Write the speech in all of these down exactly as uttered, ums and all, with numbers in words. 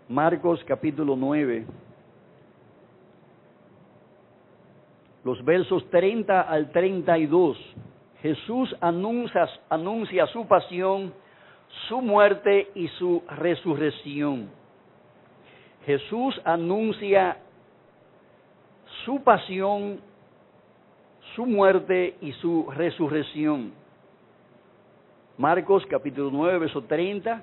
Marcos capítulo nueve, los versos treinta al treinta y dos. Jesús anuncia, anuncia su pasión, su muerte y su resurrección. Jesús anuncia su pasión, su muerte y su resurrección. Marcos capítulo nueve, verso treinta,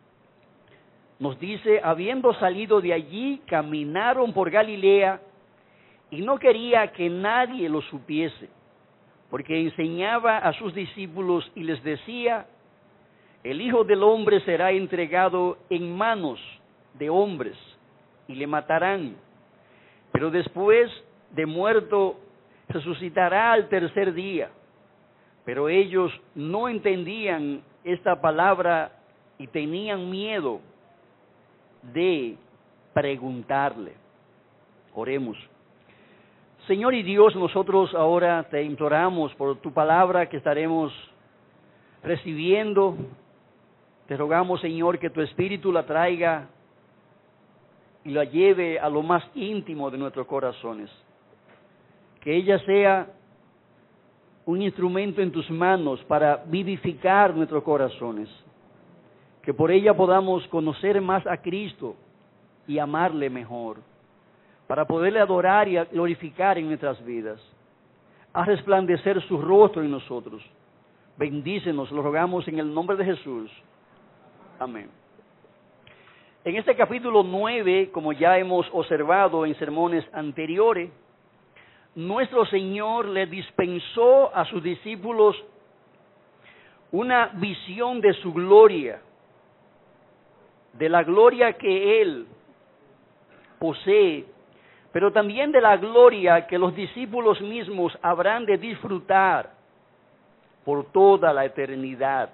nos dice: habiendo salido de allí, caminaron por Galilea, y no quería que nadie lo supiese, porque enseñaba a sus discípulos y les decía: el Hijo del Hombre será entregado en manos de hombres, y le matarán, pero después de muerto resucitará al tercer día. Pero ellos no entendían esta palabra y tenían miedo de preguntarle. Oremos. Señor y Dios, nosotros ahora te imploramos por tu palabra que estaremos recibiendo. Te rogamos, Señor, que tu Espíritu la traiga y la lleve a lo más íntimo de nuestros corazones. Que ella sea un instrumento en tus manos para vivificar nuestros corazones. Que por ella podamos conocer más a Cristo y amarle mejor, para poderle adorar y glorificar en nuestras vidas. Haz resplandecer su rostro en nosotros. Bendícenos, lo rogamos en el nombre de Jesús. Amén. En este capítulo nueve, como ya hemos observado en sermones anteriores, nuestro Señor le dispensó a sus discípulos una visión de su gloria, de la gloria que Él posee, pero también de la gloria que los discípulos mismos habrán de disfrutar por toda la eternidad.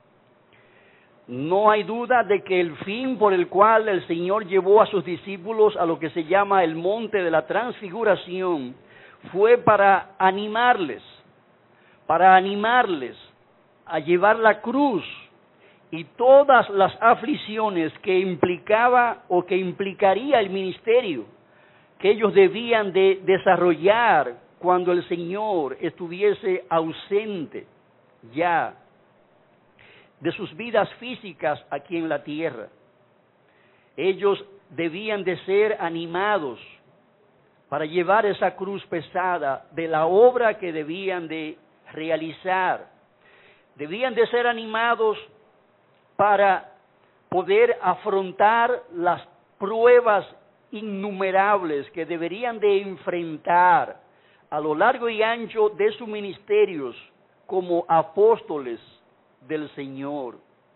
No hay duda de que el fin por el cual el Señor llevó a sus discípulos a lo que se llama el monte de la transfiguración fue para animarles, para animarles a llevar la cruz y todas las aflicciones que implicaba o que implicaría el ministerio que ellos debían de desarrollar cuando el Señor estuviese ausente ya de sus vidas físicas aquí en la tierra. Ellos debían de ser animados para llevar esa cruz pesada de la obra que debían de realizar. Debían de ser animados para poder afrontar las pruebas innumerables que deberían de enfrentar a lo largo y ancho de sus ministerios como apóstoles del Señor.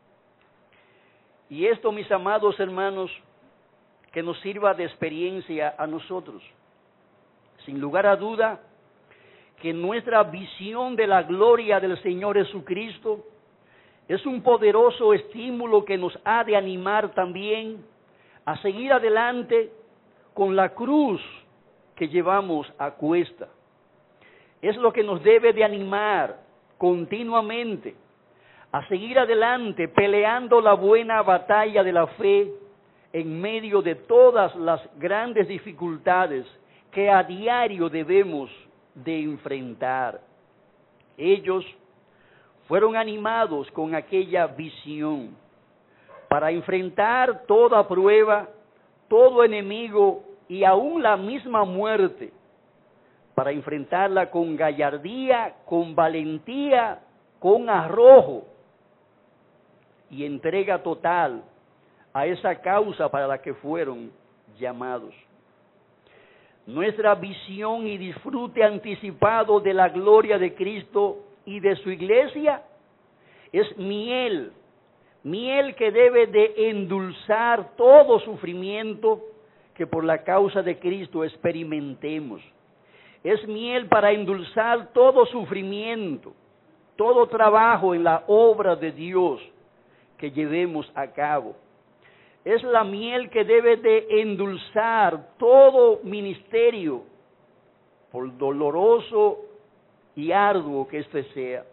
Y esto, mis amados hermanos, que nos sirva de experiencia a nosotros. Sin lugar a duda, que nuestra visión de la gloria del Señor Jesucristo es un poderoso estímulo que nos ha de animar también a seguir adelante con la cruz que llevamos a cuesta. Es lo que nos debe de animar continuamente a seguir adelante peleando la buena batalla de la fe en medio de todas las grandes dificultades que a diario debemos de enfrentar. Ellos fueron animados con aquella visión para enfrentar toda prueba, todo enemigo y aún la misma muerte, para enfrentarla con gallardía, con valentía, con arrojo y entrega total a esa causa para la que fueron llamados. Nuestra visión y disfrute anticipado de la gloria de Cristo y de su iglesia es miel, miel que debe de endulzar todo sufrimiento que por la causa de Cristo experimentemos. Es miel para endulzar todo sufrimiento, todo trabajo en la obra de Dios que llevemos a cabo. Es la miel que debe de endulzar todo ministerio, por doloroso y arduo que éste sea.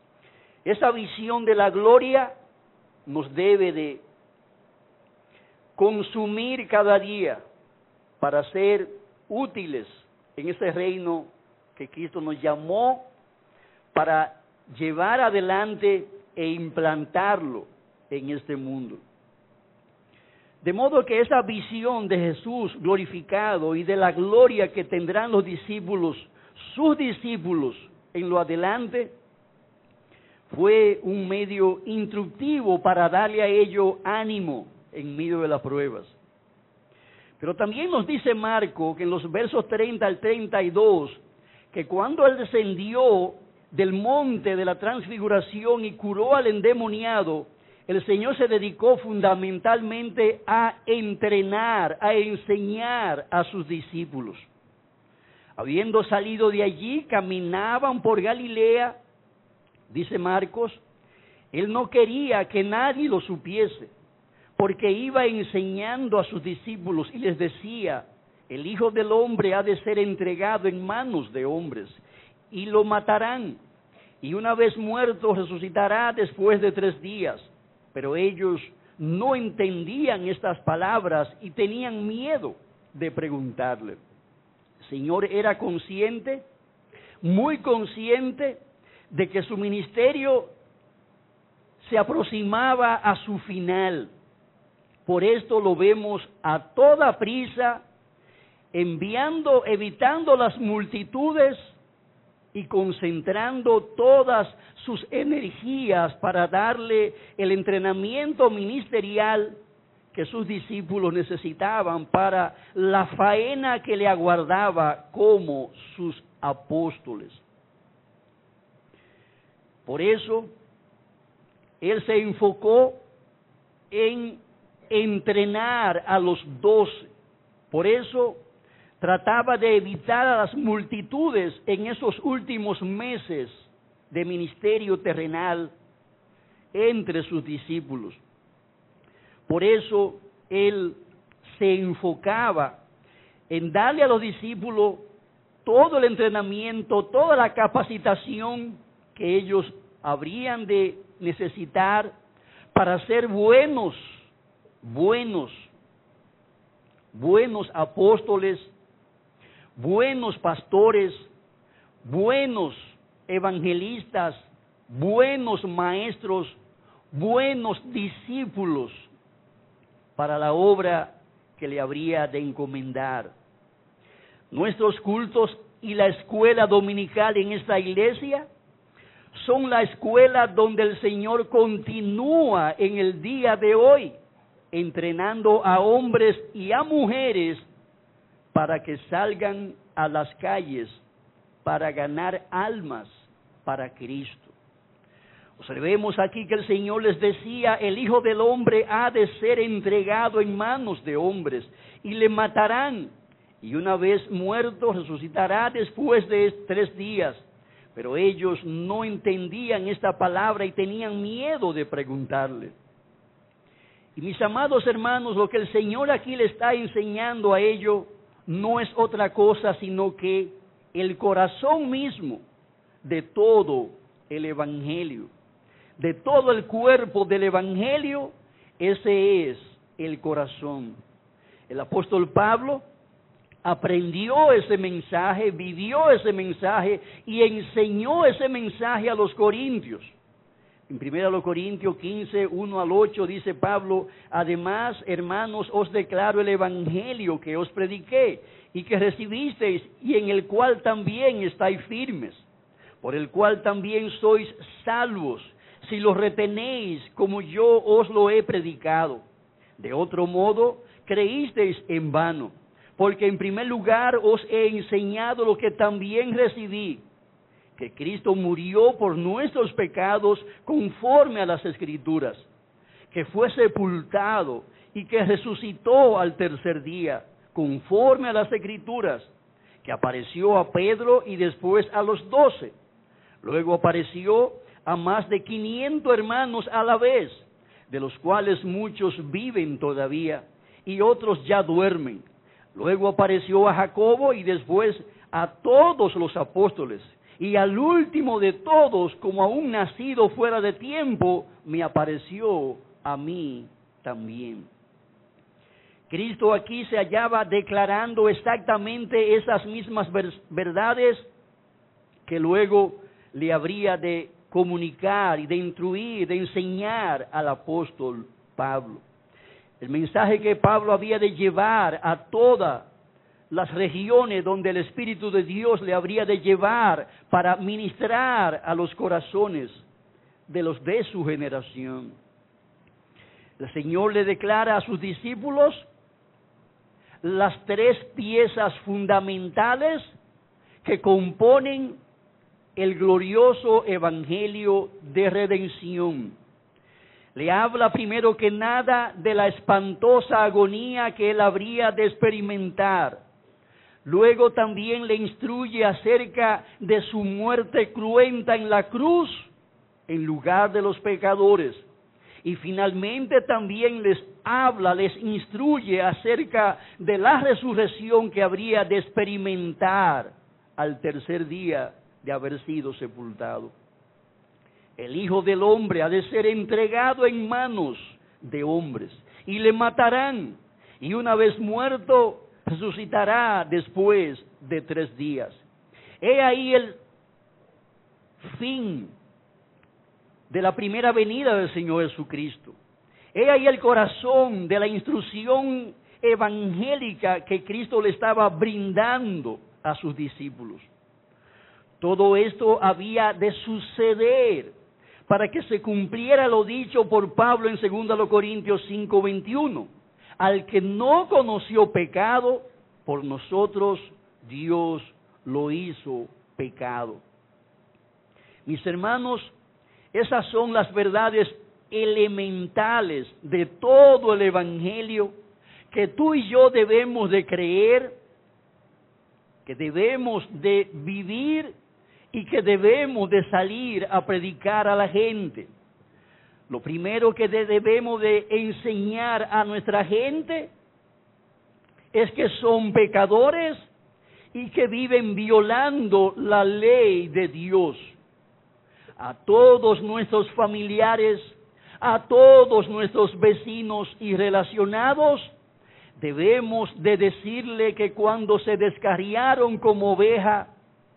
Esa visión de la gloria nos debe de consumir cada día para ser útiles en ese reino que Cristo nos llamó para llevar adelante e implantarlo en este mundo. De modo que esa visión de Jesús glorificado y de la gloria que tendrán los discípulos, sus discípulos en lo adelante, fue un medio instructivo para darle a ellos ánimo en medio de las pruebas. Pero también nos dice Marco que en los versos treinta al treinta y dos, que cuando él descendió del monte de la transfiguración y curó al endemoniado, el Señor se dedicó fundamentalmente a entrenar, a enseñar a sus discípulos. Habiendo salido de allí, caminaban por Galilea, dice Marcos, él no quería que nadie lo supiese, porque iba enseñando a sus discípulos y les decía, el Hijo del Hombre ha de ser entregado en manos de hombres, y lo matarán, y una vez muerto resucitará después de tres días. Pero ellos no entendían estas palabras y tenían miedo de preguntarle. El Señor era consciente, muy consciente, de que su ministerio se aproximaba a su final. Por esto lo vemos a toda prisa, enviando, evitando las multitudes y concentrando todas sus energías para darle el entrenamiento ministerial que sus discípulos necesitaban para la faena que le aguardaba como sus apóstoles. Por eso, él se enfocó en entrenar a los doce. Por eso, trataba de evitar a las multitudes en esos últimos meses de ministerio terrenal entre sus discípulos. Por eso él se enfocaba en darle a los discípulos todo el entrenamiento, toda la capacitación que ellos habrían de necesitar para ser buenos, buenos, buenos apóstoles, buenos pastores, buenos evangelistas, buenos maestros, buenos discípulos para la obra que le habría de encomendar. Nuestros cultos y la escuela dominical en esta iglesia son la escuela donde el Señor continúa en el día de hoy, entrenando a hombres y a mujeres para que salgan a las calles para ganar almas para Cristo. Observemos aquí que el Señor les decía, el Hijo del Hombre ha de ser entregado en manos de hombres y le matarán, y una vez muerto resucitará después de tres días. Pero ellos no entendían esta palabra y tenían miedo de preguntarle. Y mis amados hermanos, lo que el Señor aquí le está enseñando a ellos no es otra cosa sino que el corazón mismo de todo el Evangelio, de todo el cuerpo del Evangelio, ese es el corazón. El apóstol Pablo aprendió ese mensaje, vivió ese mensaje y enseñó ese mensaje a los corintios. En primera Corintios quince, uno al ocho dice Pablo, además, hermanos, os declaro el evangelio que os prediqué y que recibisteis y en el cual también estáis firmes, por el cual también sois salvos, si lo retenéis como yo os lo he predicado. De otro modo, creísteis en vano, porque en primer lugar os he enseñado lo que también recibí, que Cristo murió por nuestros pecados conforme a las Escrituras, que fue sepultado y que resucitó al tercer día conforme a las Escrituras, que apareció a Pedro y después a los doce. Luego apareció a más de quinientos hermanos a la vez, de los cuales muchos viven todavía y otros ya duermen. Luego apareció a Jacobo y después a todos los apóstoles. Y al último de todos, como a un nacido fuera de tiempo, me apareció a mí también. Cristo aquí se hallaba declarando exactamente esas mismas verdades que luego le habría de comunicar y de instruir, de enseñar al apóstol Pablo. El mensaje que Pablo había de llevar a todas las regiones donde el Espíritu de Dios le habría de llevar para ministrar a los corazones de los de su generación. El Señor le declara a sus discípulos las tres piezas fundamentales que componen el glorioso evangelio de redención. Le habla primero que nada de la espantosa agonía que él habría de experimentar. Luego también le instruye acerca de su muerte cruenta en la cruz en lugar de los pecadores. Y finalmente también les habla, les instruye acerca de la resurrección que habría de experimentar al tercer día de haber sido sepultado. El Hijo del Hombre ha de ser entregado en manos de hombres y le matarán, y una vez muerto resucitará después de tres días. He ahí el fin de la primera venida del Señor Jesucristo. He ahí el corazón de la instrucción evangélica que Cristo le estaba brindando a sus discípulos. Todo esto había de suceder para que se cumpliera lo dicho por Pablo en segunda Corintios cinco veintiuno. Al que no conoció pecado, por nosotros Dios lo hizo pecado. Mis hermanos, esas son las verdades elementales de todo el evangelio que tú y yo debemos de creer, que debemos de vivir y que debemos de salir a predicar a la gente. Lo primero que debemos de enseñar a nuestra gente es que son pecadores y que viven violando la ley de Dios. A todos nuestros familiares, a todos nuestros vecinos y relacionados, debemos de decirle que cuando se descarriaron como oveja,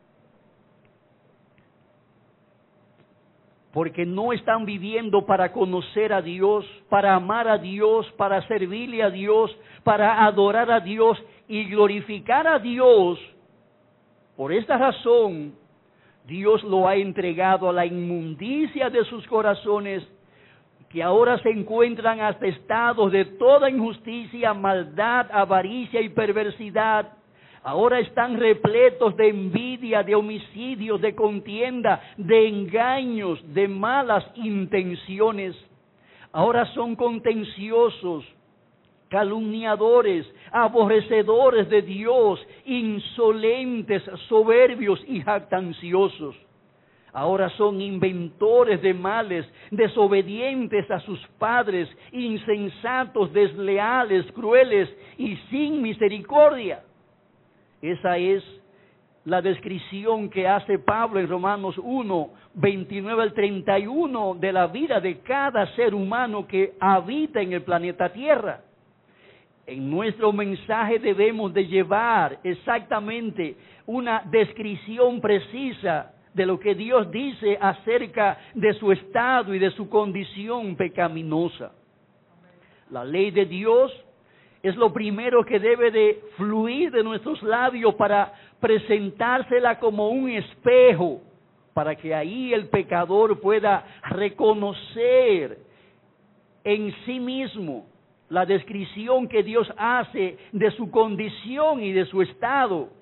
porque no están viviendo para conocer a Dios, para amar a Dios, para servirle a Dios, para adorar a Dios y glorificar a Dios. Por esta razón, Dios lo ha entregado a la inmundicia de sus corazones, que ahora se encuentran atestados de toda injusticia, maldad, avaricia y perversidad. Ahora están repletos de envidia, de homicidios, de contienda, de engaños, de malas intenciones. Ahora son contenciosos, calumniadores, aborrecedores de Dios, insolentes, soberbios y jactanciosos. Ahora son inventores de males, desobedientes a sus padres, insensatos, desleales, crueles y sin misericordia. Esa es la descripción que hace Pablo en Romanos uno, veintinueve al treinta y uno de la vida de cada ser humano que habita en el planeta Tierra. En nuestro mensaje debemos de llevar exactamente una descripción precisa de lo que Dios dice acerca de su estado y de su condición pecaminosa. La ley de Dios es lo primero que debe de fluir de nuestros labios para presentársela como un espejo, para que ahí el pecador pueda reconocer en sí mismo la descripción que Dios hace de su condición y de su estado,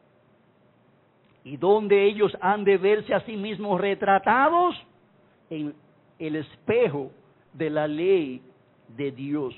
y donde ellos han de verse a sí mismos retratados en el espejo de la ley de Dios.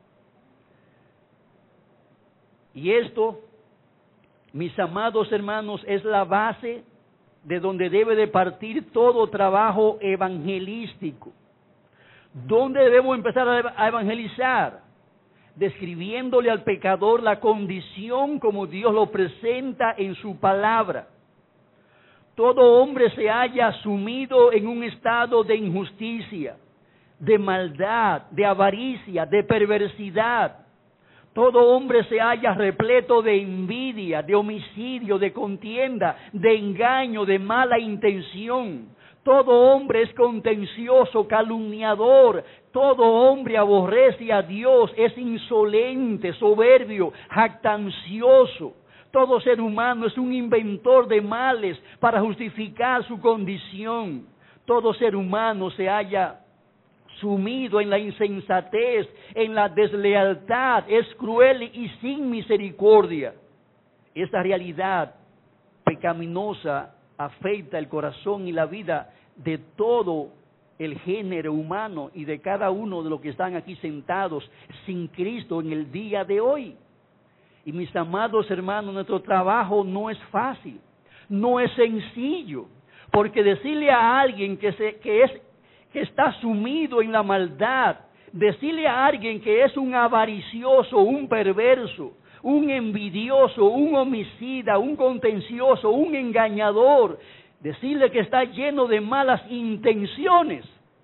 Y esto, mis amados hermanos, es la base de donde debe de partir todo trabajo evangelístico. ¿Dónde debemos empezar a evangelizar? Describiéndole al pecador la condición como Dios lo presenta en su palabra. Todo hombre se halla sumido en un estado de injusticia, de maldad, de avaricia, de perversidad. Todo hombre se halla repleto de envidia, de homicidio, de contienda, de engaño, de mala intención. Todo hombre es contencioso, calumniador. Todo hombre aborrece a Dios, es insolente, soberbio, jactancioso. Todo ser humano es un inventor de males para justificar su condición. Todo ser humano se halla sumido en la insensatez, en la deslealtad, es cruel y sin misericordia. Esta realidad pecaminosa afecta el corazón y la vida de todo el género humano y de cada uno de los que están aquí sentados sin Cristo en el día de hoy. Y mis amados hermanos, nuestro trabajo no es fácil, no es sencillo, porque decirle a alguien que, se, que, es, que está sumido en la maldad, decirle a alguien que es un avaricioso, un perverso, un envidioso, un homicida, un contencioso, un engañador, decirle que está lleno de malas intenciones,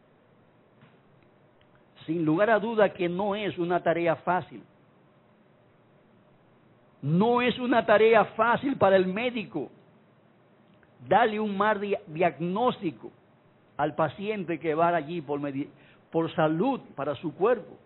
sin lugar a duda que no es una tarea fácil. No es una tarea fácil para el médico darle un mal di- diagnóstico al paciente que va allí por, medi- por salud para su cuerpo.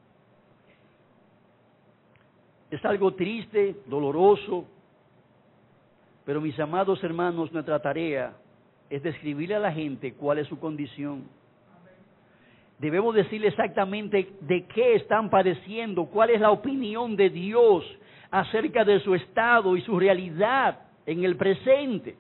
Es algo triste, doloroso, pero mis amados hermanos, nuestra tarea es describirle a la gente cuál es su condición. Debemos decirle exactamente de qué están padeciendo, cuál es la opinión de Dios acerca de su estado y su realidad en el presente.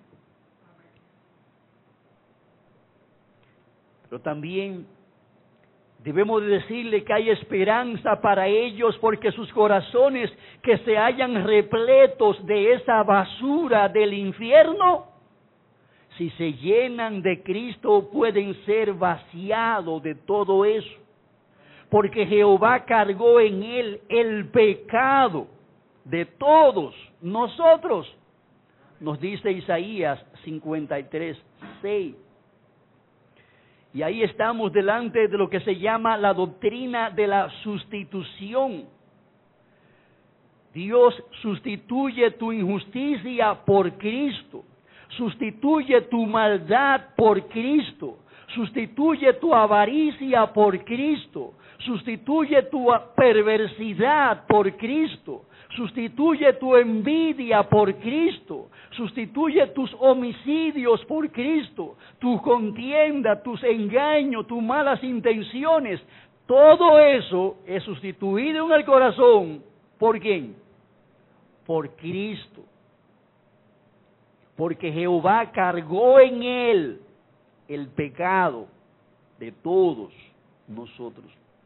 Pero también debemos de decirle que hay esperanza para ellos porque sus corazones que se hallan repletos de esa basura del infierno, si se llenan de Cristo pueden ser vaciados de todo eso. Porque Jehová cargó en él el pecado de todos nosotros, nos dice Isaías cincuenta y tres, seis. Y ahí estamos delante de lo que se llama la doctrina de la sustitución. Dios sustituye tu injusticia por Cristo, sustituye tu maldad por Cristo, sustituye tu avaricia por Cristo, sustituye tu perversidad por Cristo, sustituye tu envidia por Cristo, sustituye tus homicidios por Cristo, tu contienda, tus engaños, tus malas intenciones. Todo eso es sustituido en el corazón. ¿Por quién? Por Cristo. Porque Jehová cargó en él el pecado de todos nosotros.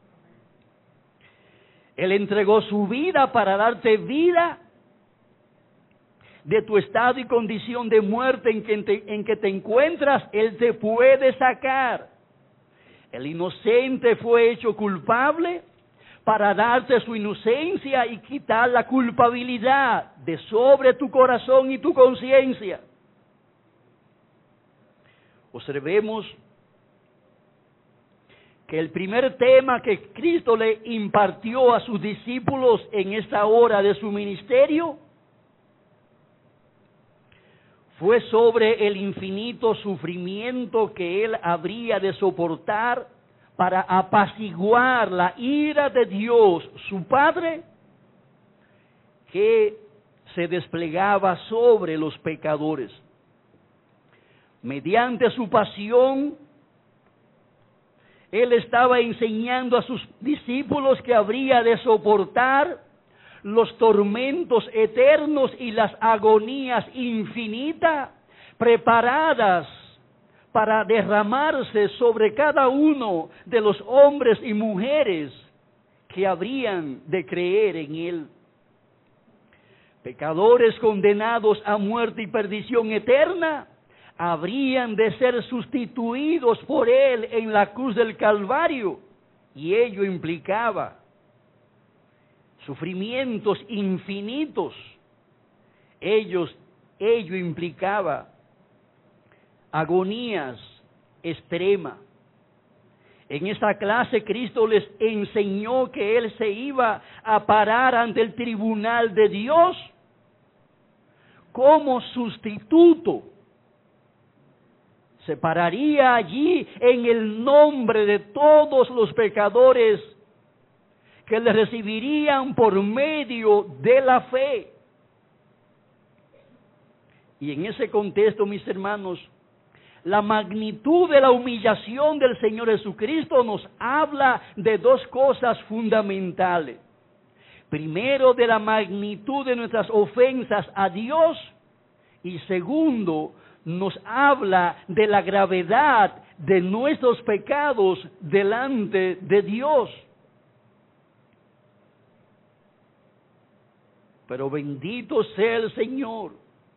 Él entregó su vida para darte vida de tu estado y condición de muerte en que te, en que te encuentras. Él te puede sacar. El inocente fue hecho culpable para darte su inocencia y quitar la culpabilidad de sobre tu corazón y tu conciencia. Observemos que el primer tema que Cristo le impartió a sus discípulos en esta hora de su ministerio fue sobre el infinito sufrimiento que él habría de soportar para apaciguar la ira de Dios, su Padre, que se desplegaba sobre los pecadores. Mediante su pasión, él estaba enseñando a sus discípulos que habría de soportar los tormentos eternos y las agonías infinitas preparadas para derramarse sobre cada uno de los hombres y mujeres que habrían de creer en él. Pecadores condenados a muerte y perdición eterna habrían de ser sustituidos por él en la cruz del Calvario, y ello implicaba sufrimientos infinitos. Ellos, ello implicaba agonías extremas. En esta clase Cristo les enseñó que Él se iba a parar ante el tribunal de Dios como sustituto. Se pararía allí en el nombre de todos los pecadores que le recibirían por medio de la fe. Y en ese contexto, mis hermanos, la magnitud de la humillación del Señor Jesucristo nos habla de dos cosas fundamentales. Primero, de la magnitud de nuestras ofensas a Dios, y segundo, nos habla de la gravedad de nuestros pecados delante de Dios. Pero bendito sea el Señor.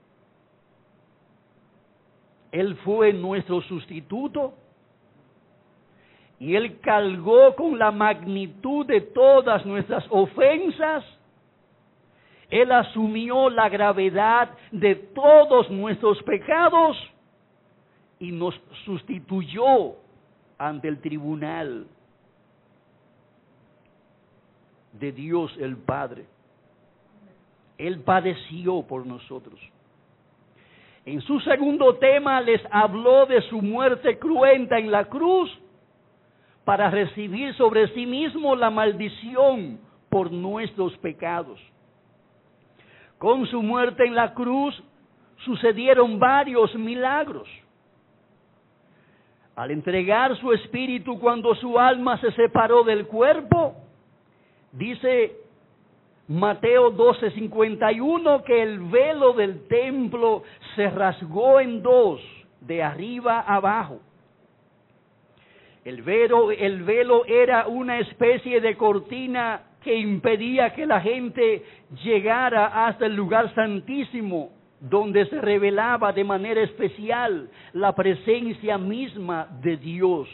Él fue nuestro sustituto y Él cargó con la magnitud de todas nuestras ofensas. Él asumió la gravedad de todos nuestros pecados y nos sustituyó ante el tribunal de Dios el Padre. Él padeció por nosotros. En su segundo tema les habló de su muerte cruenta en la cruz para recibir sobre sí mismo la maldición por nuestros pecados. Con su muerte en la cruz sucedieron varios milagros. Al entregar su espíritu cuando su alma se separó del cuerpo, dice Mateo doce cincuenta y uno que el velo del templo se rasgó en dos, de arriba abajo. El velo, el velo era una especie de cortina que impedía que la gente llegara hasta el lugar santísimo, donde se revelaba de manera especial la presencia misma de Dios.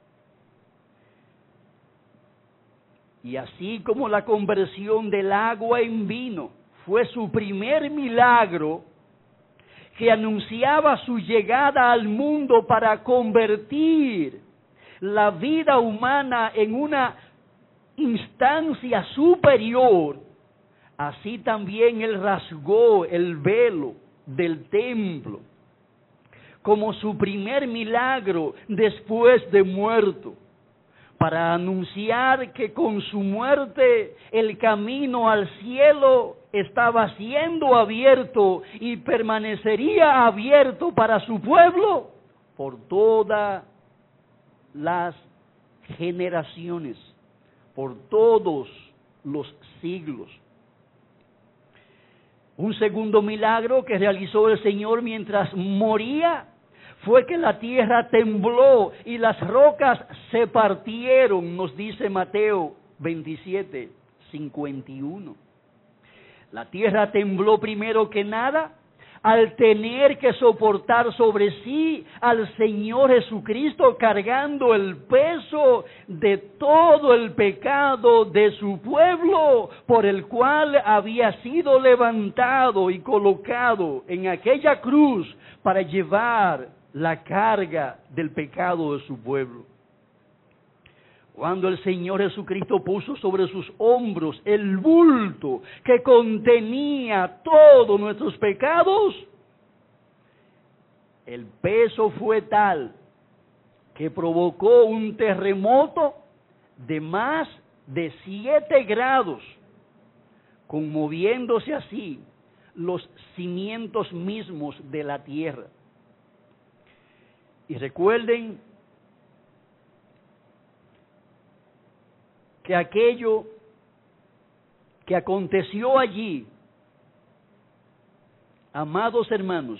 Y así como la conversión del agua en vino fue su primer milagro, que anunciaba su llegada al mundo para convertir la vida humana en una instancia superior, así también Él rasgó el velo del templo como su primer milagro después de muerto, para anunciar que con su muerte el camino al cielo estaba siendo abierto y permanecería abierto para su pueblo por todas las generaciones, por todos los siglos. Un segundo milagro que realizó el Señor mientras moría fue que la tierra tembló y las rocas se partieron, nos dice Mateo veintisiete cincuenta y uno. La tierra tembló primero que nada al tener que soportar sobre sí al Señor Jesucristo, cargando el peso de todo el pecado de su pueblo, por el cual había sido levantado y colocado en aquella cruz para llevar la carga del pecado de su pueblo. Cuando el Señor Jesucristo puso sobre sus hombros el bulto que contenía todos nuestros pecados, el peso fue tal que provocó un terremoto de más de siete grados, conmoviéndose así los cimientos mismos de la tierra. Y recuerden que aquello que aconteció allí, amados hermanos,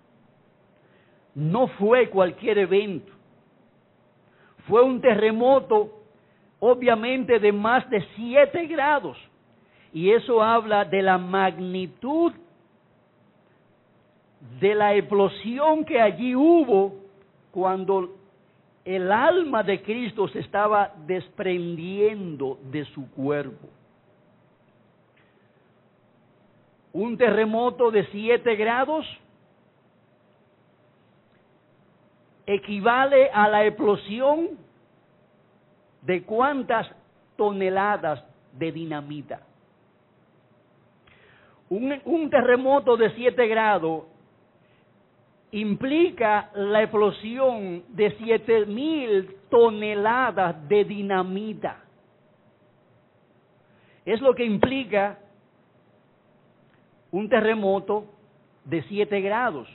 no fue cualquier evento. Fue un terremoto, obviamente, de más de siete grados. Y eso habla de la magnitud de la explosión que allí hubo cuando el alma de Cristo se estaba desprendiendo de su cuerpo. Un terremoto de siete grados equivale a la explosión ¿De cuántas toneladas de dinamita? Un, un terremoto de siete grados implica la explosión de siete mil toneladas de dinamita. Es lo que implica un terremoto de siete grados.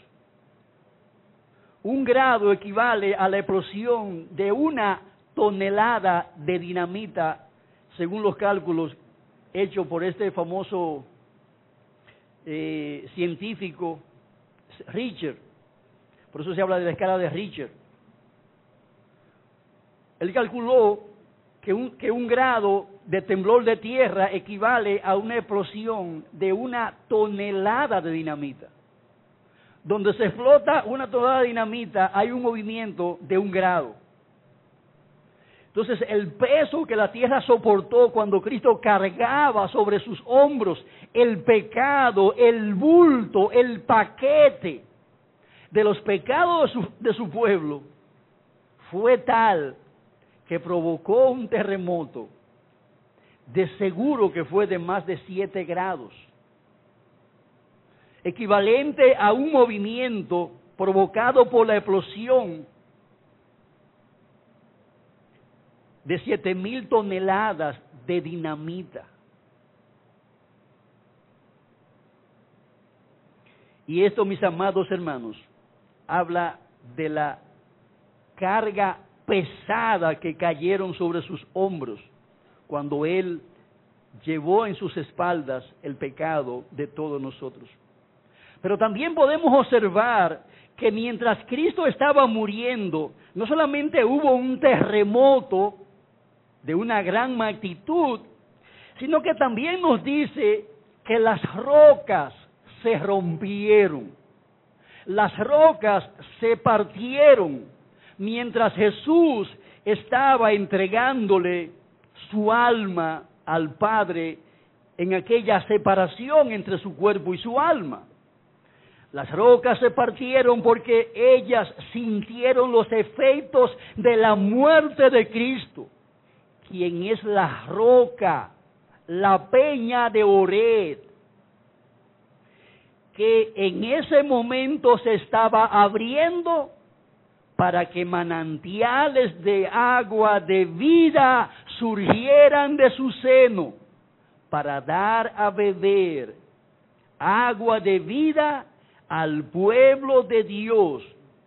Un grado equivale a la explosión de una tonelada de dinamita, según los cálculos hechos por este famoso eh, científico Richter. Por eso se habla de la escala de Richter. Él calculó que un, que un grado de temblor de tierra equivale a una explosión de una tonelada de dinamita. Donde se explota una tonelada de dinamita, hay un movimiento de un grado. Entonces, el peso que la tierra soportó cuando Cristo cargaba sobre sus hombros el pecado, el bulto, el paquete de los pecados de su, de su pueblo, fue tal que provocó un terremoto, de seguro que fue de más de siete grados, equivalente a un movimiento provocado por la explosión de siete mil toneladas de dinamita. Y esto, mis amados hermanos, habla de la carga pesada que cayeron sobre sus hombros cuando Él llevó en sus espaldas el pecado de todos nosotros. Pero también podemos observar que mientras Cristo estaba muriendo, no solamente hubo un terremoto de una gran magnitud, sino que también nos dice que las rocas se rompieron, las rocas se partieron, mientras Jesús estaba entregándole su alma al Padre en aquella separación entre su cuerpo y su alma. Las rocas se partieron porque ellas sintieron los efectos de la muerte de Cristo, quien es la roca, la peña de Oreb, que en ese momento se estaba abriendo para que manantiales de agua de vida surgieran de su seno, para dar a beber agua de vida al pueblo de Dios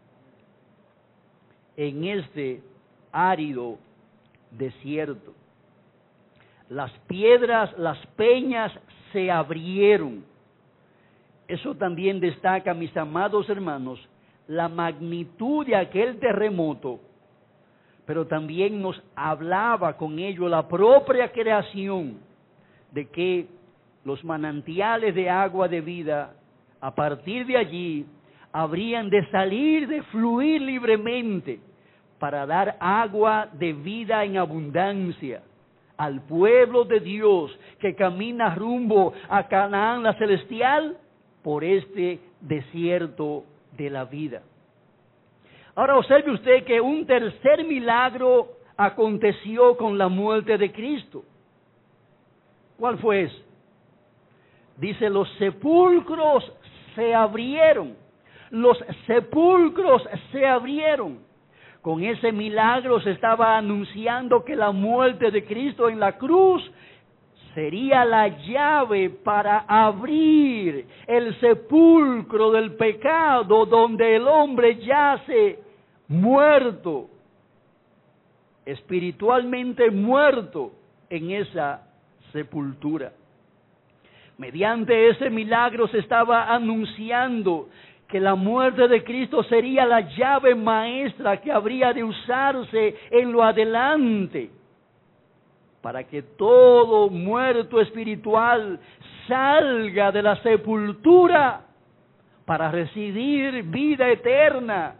en este árido desierto. Las piedras, las peñas se abrieron. Eso también destaca, mis amados hermanos, la magnitud de aquel terremoto, pero también nos hablaba con ello la propia creación de que los manantiales de agua de vida, a partir de allí, habrían de salir, de fluir libremente para dar agua de vida en abundancia al pueblo de Dios que camina rumbo a Canaán la celestial por este desierto de la vida. Ahora observe usted que un tercer milagro aconteció con la muerte de Cristo. ¿Cuál fue ese? Dice, los sepulcros se abrieron. Los sepulcros se abrieron. Con ese milagro se estaba anunciando que la muerte de Cristo en la cruz sería la llave para abrir el sepulcro del pecado donde el hombre yace muerto, espiritualmente muerto en esa sepultura. Mediante ese milagro se estaba anunciando que la muerte de Cristo sería la llave maestra que habría de usarse en lo adelante para que todo muerto espiritual salga de la sepultura para recibir vida eterna,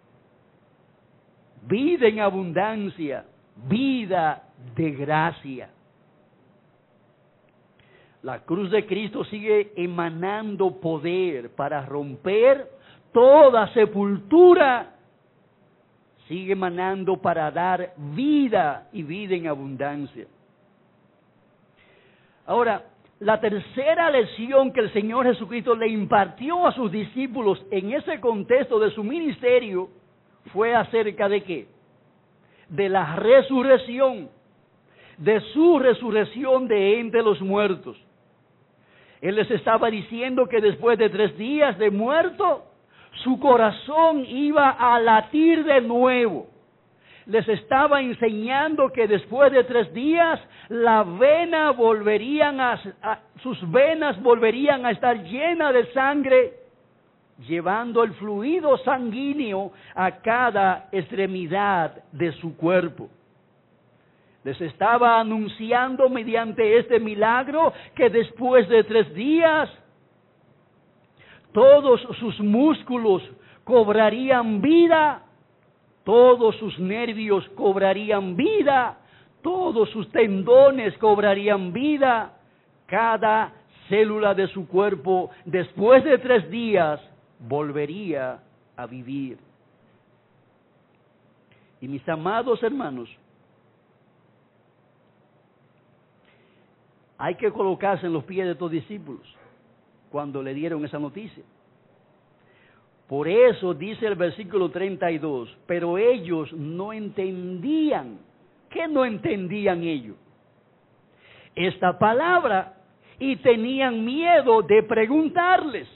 vida en abundancia, vida de gracia. La cruz de Cristo sigue emanando poder para romper toda sepultura sigue manando para dar vida y vida en abundancia. Ahora, la tercera lección que el Señor Jesucristo le impartió a sus discípulos en ese contexto de su ministerio fue acerca de qué? De la resurrección, de su resurrección de entre los muertos. Él les estaba diciendo que después de tres días de muerto, su corazón iba a latir de nuevo. Les estaba enseñando que después de tres días, la vena volverían a, a, sus venas volverían a estar llenas de sangre, llevando el fluido sanguíneo a cada extremidad de su cuerpo. Les estaba anunciando mediante este milagro que después de tres días, todos sus músculos cobrarían vida, todos sus nervios cobrarían vida, todos sus tendones cobrarían vida, cada célula de su cuerpo después de tres días volvería a vivir. Y mis amados hermanos, hay que colocarse en los pies de estos discípulos cuando le dieron esa noticia. Por eso dice el versículo treinta y dos, pero ellos no entendían. ¿Qué no entendían ellos? Esta palabra, y tenían miedo de preguntarles.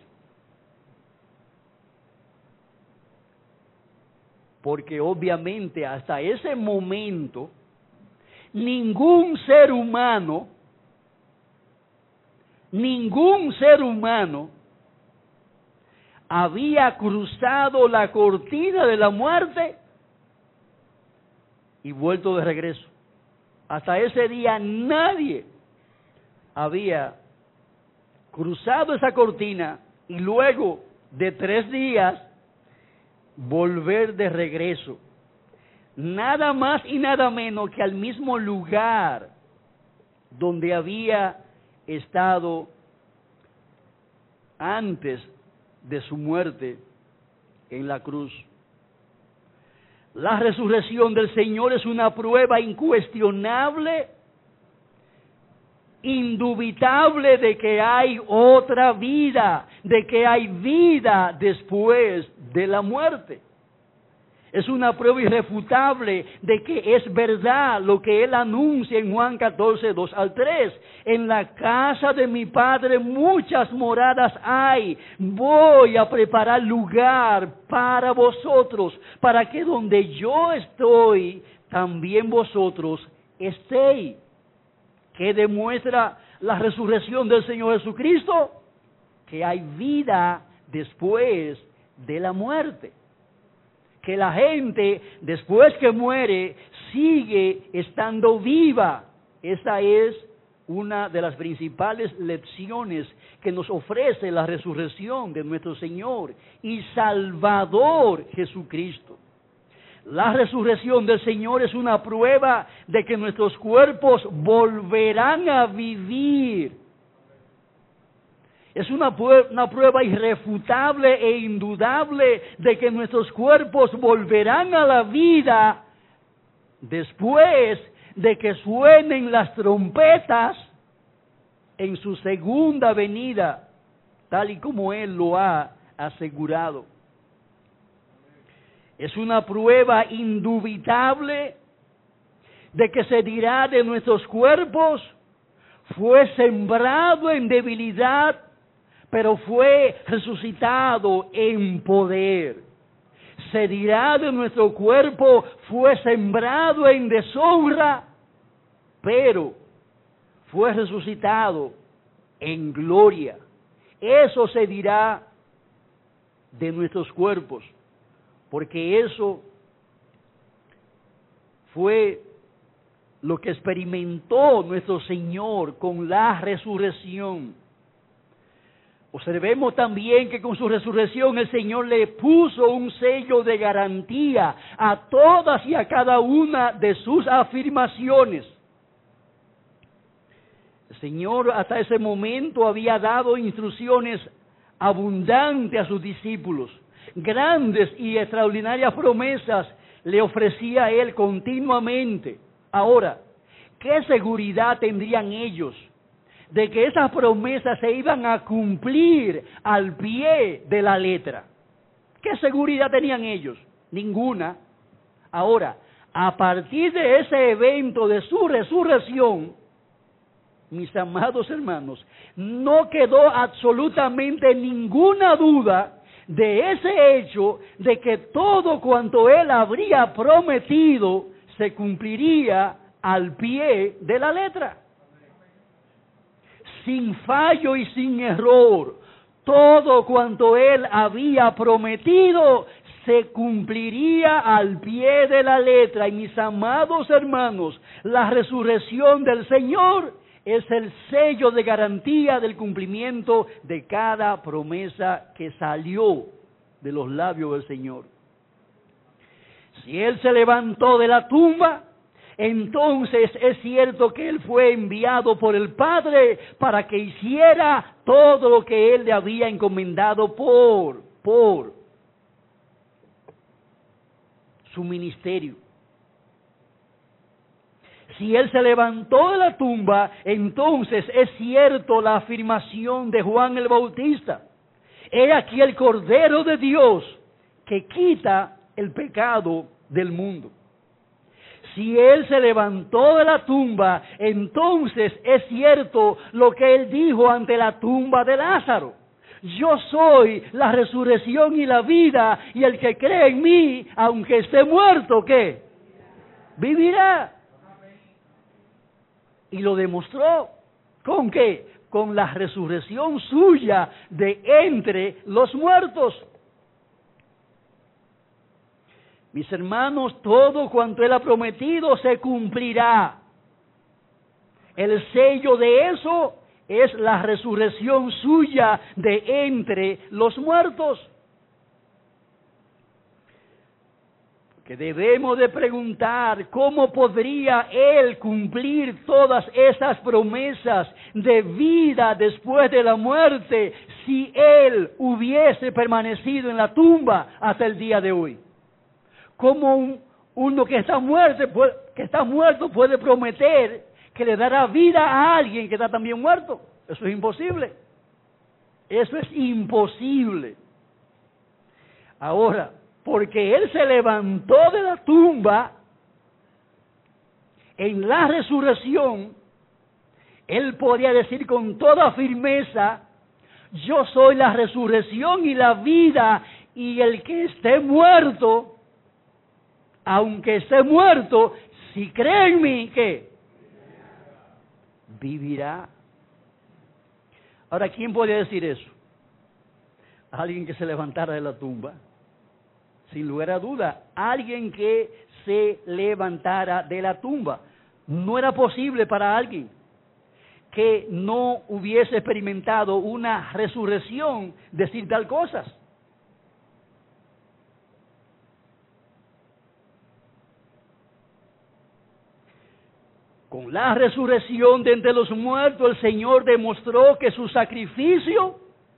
Porque obviamente hasta ese momento, ningún ser humano, ningún ser humano había cruzado la cortina de la muerte y vuelto de regreso. Hasta ese día nadie había cruzado esa cortina y luego de tres días volver de regreso. Nada más y nada menos que al mismo lugar donde había estado antes de su muerte en la cruz. La resurrección del Señor es una prueba incuestionable, indubitable de que hay otra vida, de que hay vida después de la muerte. Es una prueba irrefutable de que es verdad lo que Él anuncia en Juan catorce, dos al tres. En la casa de mi Padre muchas moradas hay. Voy a preparar lugar para vosotros, para que donde yo estoy, también vosotros estéis. ¿Qué demuestra la resurrección del Señor Jesucristo? Que hay vida después de la muerte. Que la gente, después que muere, sigue estando viva. Esa es una de las principales lecciones que nos ofrece la resurrección de nuestro Señor y Salvador Jesucristo. La resurrección del Señor es una prueba de que nuestros cuerpos volverán a vivir. Es una prueba, una prueba irrefutable e indudable de que nuestros cuerpos volverán a la vida después de que suenen las trompetas en su segunda venida, tal y como Él lo ha asegurado. Es una prueba indubitable de que se dirá de nuestros cuerpos, fue sembrado en debilidad, pero fue resucitado en poder. Se dirá de nuestro cuerpo, fue sembrado en deshonra, pero fue resucitado en gloria. Eso se dirá de nuestros cuerpos, porque eso fue lo que experimentó nuestro Señor con la resurrección. Observemos también que con su resurrección el Señor le puso un sello de garantía a todas y a cada una de sus afirmaciones. El Señor hasta ese momento había dado instrucciones abundantes a sus discípulos, grandes y extraordinarias promesas le ofrecía a él continuamente. Ahora, ¿qué seguridad tendrían ellos de que esas promesas se iban a cumplir al pie de la letra? ¿Qué seguridad tenían ellos? Ninguna. Ahora, a partir de ese evento de su resurrección, mis amados hermanos, no quedó absolutamente ninguna duda de ese hecho de que todo cuanto él habría prometido se cumpliría al pie de la letra. Sin fallo y sin error, todo cuanto él había prometido se cumpliría al pie de la letra. Y mis amados hermanos, la resurrección del Señor es el sello de garantía del cumplimiento de cada promesa que salió de los labios del Señor. Si Él se levantó de la tumba, entonces es cierto que Él fue enviado por el Padre para que hiciera todo lo que Él le había encomendado por, por su ministerio. Si Él se levantó de la tumba, entonces es cierto la afirmación de Juan el Bautista: he aquí el Cordero de Dios que quita el pecado del mundo. Si Él se levantó de la tumba, entonces es cierto lo que Él dijo ante la tumba de Lázaro: yo soy la resurrección y la vida, y el que cree en mí, aunque esté muerto, ¿qué? Vivirá. Y lo demostró. ¿Con qué? Con la resurrección suya de entre los muertos. Mis hermanos, todo cuanto Él ha prometido se cumplirá. El sello de eso es la resurrección suya de entre los muertos. Que debemos de preguntar cómo podría Él cumplir todas esas promesas de vida después de la muerte si Él hubiese permanecido en la tumba hasta el día de hoy. ¿Cómo un, uno que está muerto, que está muerto puede prometer que le dará vida a alguien que está también muerto? Eso es imposible. Eso es imposible. Ahora, porque Él se levantó de la tumba, en la resurrección, Él podría decir con toda firmeza: yo soy la resurrección y la vida, y el que esté muerto, aunque esté muerto, si cree en mí, ¿qué? Vivirá. Ahora, ¿quién podría decir eso? Alguien que se levantara de la tumba. Sin lugar a duda, alguien que se levantara de la tumba. No era posible para alguien que no hubiese experimentado una resurrección decir tal cosas. Con la resurrección de entre los muertos, el Señor demostró que su sacrificio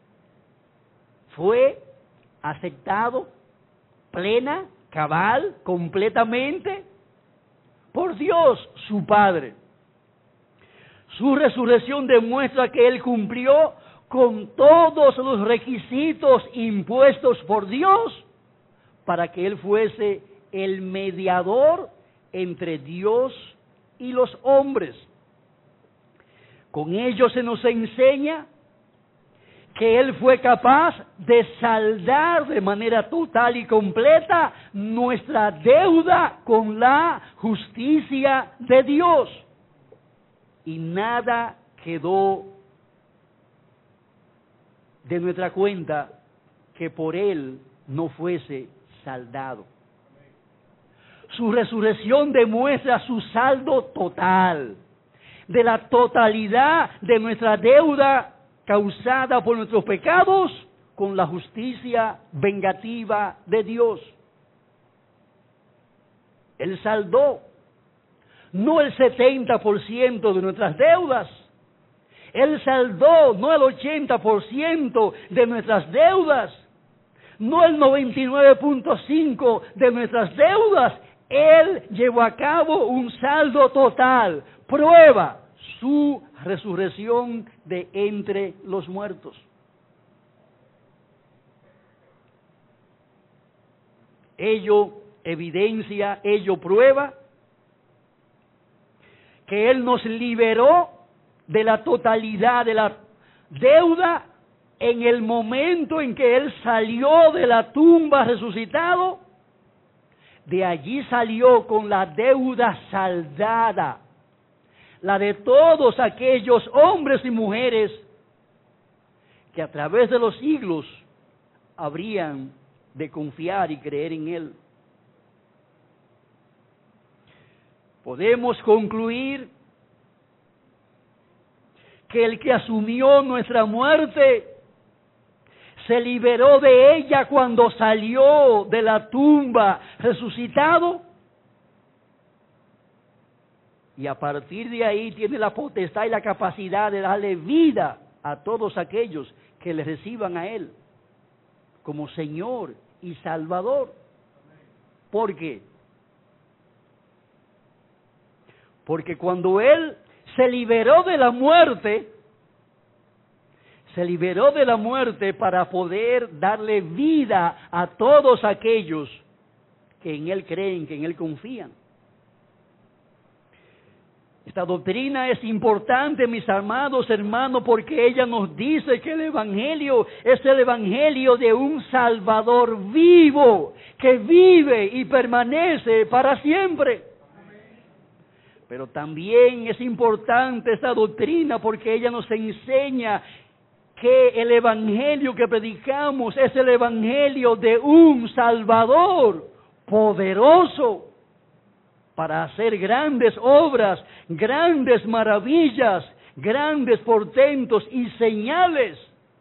fue aceptado plena, cabal, completamente por Dios su Padre. Su resurrección demuestra que Él cumplió con todos los requisitos impuestos por Dios para que Él fuese el mediador entre Dios y los hombres. Con ello se nos enseña que Él fue capaz de saldar de manera total y completa nuestra deuda con la justicia de Dios. Y nada quedó de nuestra cuenta que por Él no fuese saldado. Su resurrección demuestra su saldo total, de la totalidad de nuestra deuda causada por nuestros pecados con la justicia vengativa de Dios. Él saldó no el setenta por ciento de nuestras deudas, Él saldó no el ochenta por ciento de nuestras deudas, no el noventa y nueve punto cinco de nuestras deudas. Él llevó a cabo un saldo total. Prueba su resurrección de entre los muertos. Ello evidencia, ello prueba que Él nos liberó de la totalidad de la deuda en el momento en que Él salió de la tumba resucitado. De allí salió con la deuda saldada, la de todos aquellos hombres y mujeres que a través de los siglos habrían de confiar y creer en Él. Podemos concluir que el que asumió nuestra muerte se liberó de ella cuando salió de la tumba resucitado, y a partir de ahí tiene la potestad y la capacidad de darle vida a todos aquellos que le reciban a Él como Señor y Salvador. ¿Por qué? Porque cuando Él se liberó de la muerte, se liberó de la muerte para poder darle vida a todos aquellos que en Él creen, que en Él confían. Esta doctrina es importante, mis amados hermanos, porque ella nos dice que el Evangelio es el Evangelio de un Salvador vivo, que vive y permanece para siempre. Pero también es importante esta doctrina porque ella nos enseña que el Evangelio que predicamos es el Evangelio de un Salvador poderoso para hacer grandes obras, grandes maravillas, grandes portentos y señales,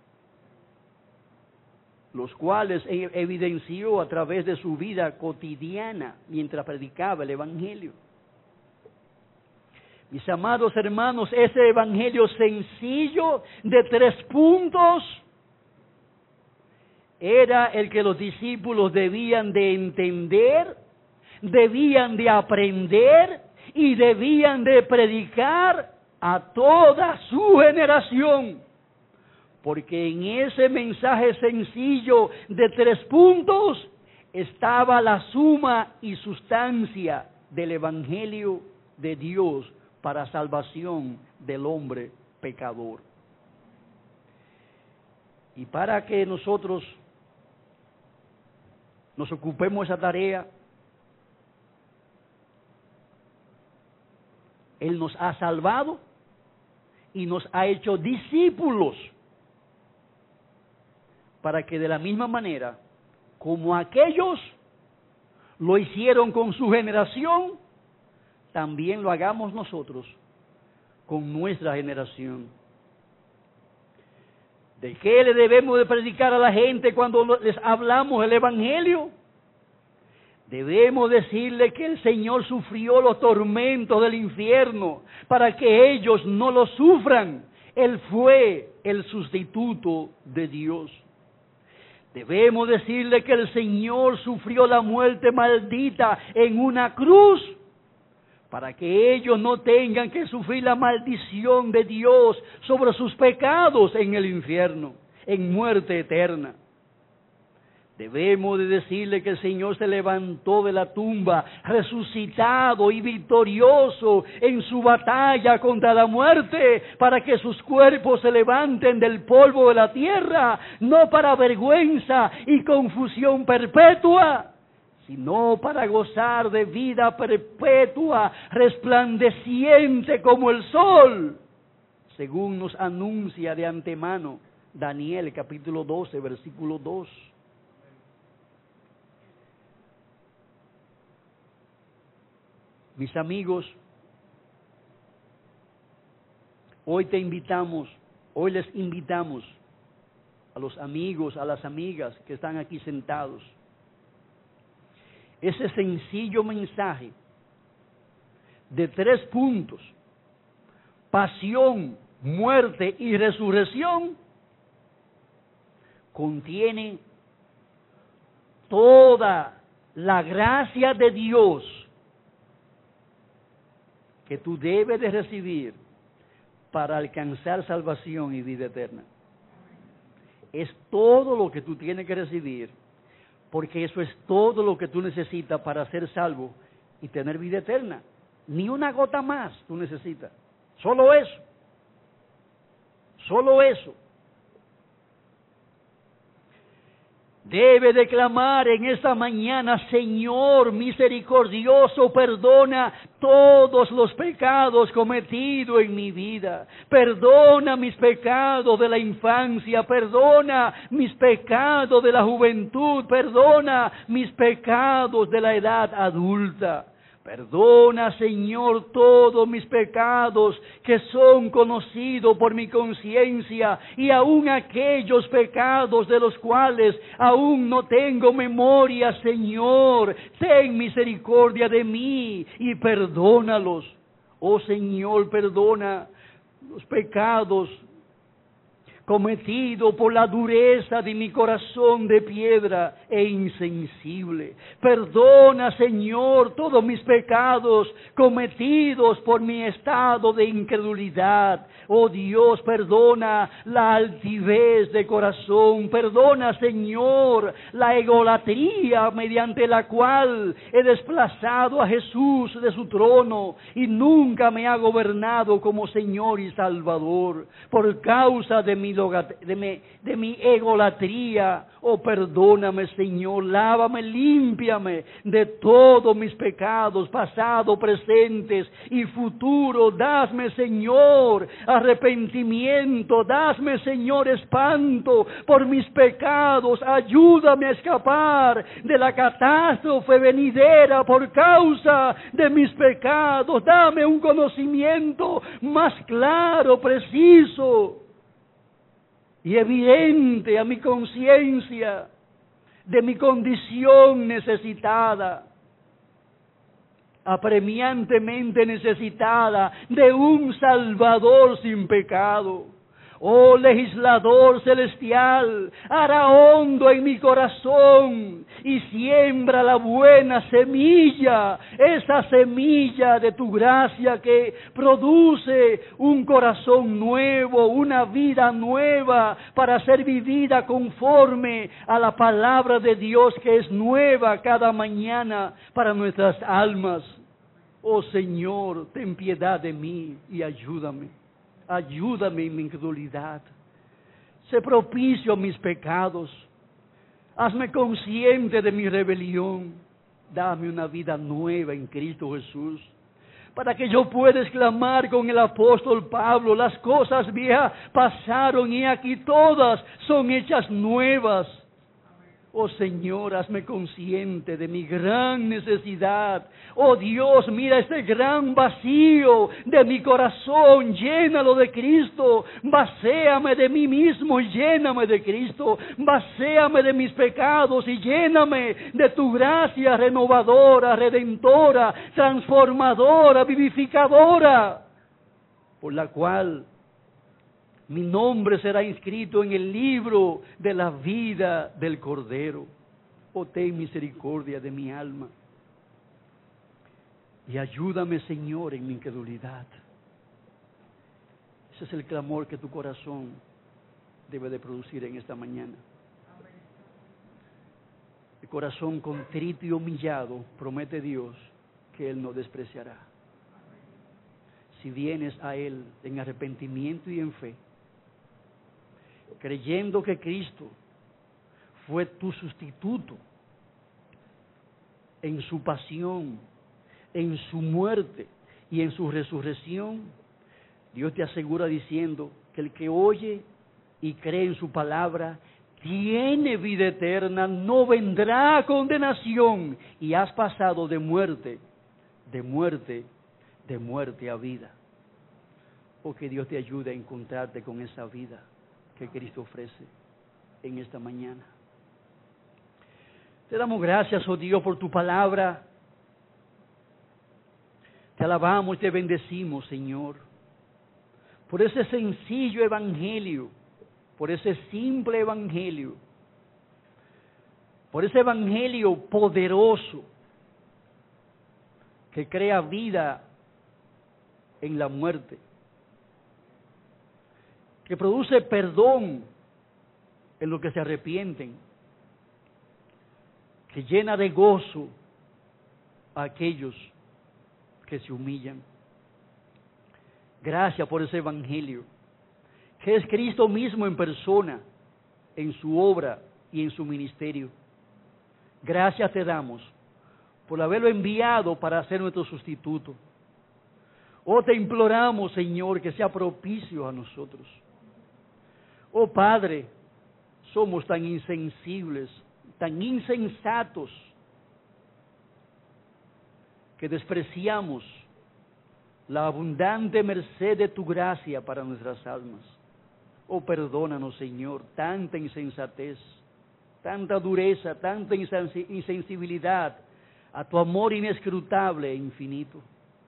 los cuales evidenció a través de su vida cotidiana mientras predicaba el Evangelio. Mis amados hermanos, ese evangelio sencillo de tres puntos era el que los discípulos debían de entender, debían de aprender y debían de predicar a toda su generación. Porque en ese mensaje sencillo de tres puntos estaba la suma y sustancia del evangelio de Dios para salvación del hombre pecador. Y para que nosotros nos ocupemos de esa tarea, Él nos ha salvado y nos ha hecho discípulos para que de la misma manera como aquellos lo hicieron con su generación, también lo hagamos nosotros con nuestra generación. ¿De qué le debemos de predicar a la gente cuando les hablamos el Evangelio? Debemos decirle que el Señor sufrió los tormentos del infierno para que ellos no lo sufran. Él fue el sustituto de Dios. Debemos decirle que el Señor sufrió la muerte maldita en una cruz para que ellos no tengan que sufrir la maldición de Dios sobre sus pecados en el infierno, en muerte eterna. Debemos de decirle que el Señor se levantó de la tumba, resucitado y victorioso en su batalla contra la muerte, para que sus cuerpos se levanten del polvo de la tierra, no para vergüenza y confusión perpetua, sino para gozar de vida perpetua, resplandeciente como el sol, según nos anuncia de antemano Daniel capítulo doce, versículo dos. Mis amigos, hoy te invitamos, hoy les invitamos a los amigos, a las amigas que están aquí sentados, ese sencillo mensaje de tres puntos: pasión, muerte y resurrección, contiene toda la gracia de Dios que tú debes de recibir para alcanzar salvación y vida eterna. Es todo lo que tú tienes que recibir, porque eso es todo lo que tú necesitas para ser salvo y tener vida eterna. Ni una gota más tú necesitas. Solo eso. Solo eso. Debe de clamar en esta mañana: Señor misericordioso, perdona todos los pecados cometidos en mi vida. Perdona mis pecados de la infancia, perdona mis pecados de la juventud, perdona mis pecados de la edad adulta. Perdona, Señor, todos mis pecados que son conocidos por mi conciencia, y aun aquellos pecados de los cuales aún no tengo memoria. Señor, ten misericordia de mí y perdónalos. Oh Señor, perdona los pecados cometido por la dureza de mi corazón de piedra e insensible. Perdona, Señor, todos mis pecados cometidos por mi estado de incredulidad. Oh Dios, perdona la altivez de corazón. Perdona, Señor, la egolatría mediante la cual he desplazado a Jesús de su trono y nunca me ha gobernado como Señor y Salvador por causa de mi De mi, de mi egolatría. Oh, perdóname, Señor, lávame, límpiame de todos mis pecados, pasados, presentes y futuros. Dasme, Señor, arrepentimiento. Dasme, Señor, espanto por mis pecados. Ayúdame a escapar de la catástrofe venidera por causa de mis pecados. Dame un conocimiento más claro, preciso y evidente a mi conciencia de mi condición necesitada, apremiantemente necesitada de un Salvador sin pecado. Oh legislador celestial, hará hondo en mi corazón y siembra la buena semilla, esa semilla de tu gracia que produce un corazón nuevo, una vida nueva para ser vivida conforme a la palabra de Dios que es nueva cada mañana para nuestras almas. Oh Señor, ten piedad de mí y ayúdame. Ayúdame en mi incredulidad. Sé propicio a mis pecados. Hazme consciente de mi rebelión. Dame una vida nueva en Cristo Jesús, para que yo pueda exclamar con el apóstol Pablo: las cosas viejas pasaron y aquí todas son hechas nuevas. Oh Señor, hazme consciente de mi gran necesidad. Oh Dios, mira este gran vacío de mi corazón, llénalo de Cristo. Vacéame de mí mismo y lléname de Cristo. Vacéame de mis pecados y lléname de tu gracia renovadora, redentora, transformadora, vivificadora, por la cual mi nombre será inscrito en el libro de la vida del Cordero. Oh, ten misericordia de mi alma y ayúdame, Señor, en mi incredulidad. Ese es el clamor que tu corazón debe de producir en esta mañana. El corazón contrito y humillado, promete Dios que Él no despreciará. Si vienes a Él en arrepentimiento y en fe, creyendo que Cristo fue tu sustituto en su pasión, en su muerte y en su resurrección, Dios te asegura diciendo que el que oye y cree en su palabra tiene vida eterna, no vendrá a condenación, y has pasado de muerte, de muerte, de muerte a vida. Oh, que Dios te ayude a encontrarte con esa vida que Cristo ofrece en esta mañana. Te damos gracias, oh Dios, por tu palabra. Te alabamos y te bendecimos, Señor, por ese sencillo evangelio, por ese simple evangelio por ese evangelio poderoso que crea vida en la muerte, que produce perdón en los que se arrepienten, que llena de gozo a aquellos que se humillan. Gracias por ese evangelio, que es Cristo mismo en persona, en su obra y en su ministerio. Gracias te damos por haberlo enviado para ser nuestro sustituto. Oh, te imploramos, Señor, que sea propicio a nosotros. Oh, Padre, somos tan insensibles, tan insensatos, que despreciamos la abundante merced de tu gracia para nuestras almas. Oh, perdónanos, Señor, tanta insensatez, tanta dureza, tanta insensibilidad a tu amor inescrutable e infinito.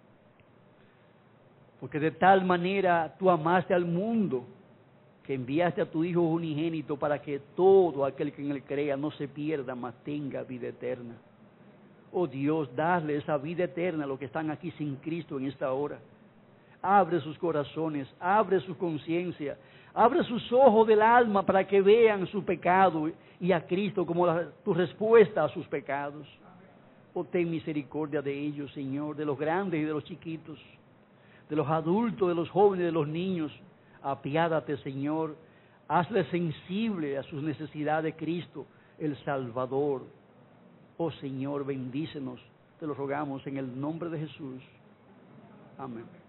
Porque de tal manera tú amaste al mundo, que enviaste a tu Hijo unigénito para que todo aquel que en él crea no se pierda, mas tenga vida eterna. Oh Dios, dale esa vida eterna a los que están aquí sin Cristo en esta hora. Abre sus corazones, abre su conciencia, abre sus ojos del alma para que vean su pecado y a Cristo como la, tu respuesta a sus pecados. Oh, ten misericordia de ellos, Señor, de los grandes y de los chiquitos, de los adultos, de los jóvenes, de los niños. Apiádate, Señor, hazle sensible a sus necesidades de Cristo, el Salvador. Oh Señor, bendícenos, te lo rogamos en el nombre de Jesús. Amén.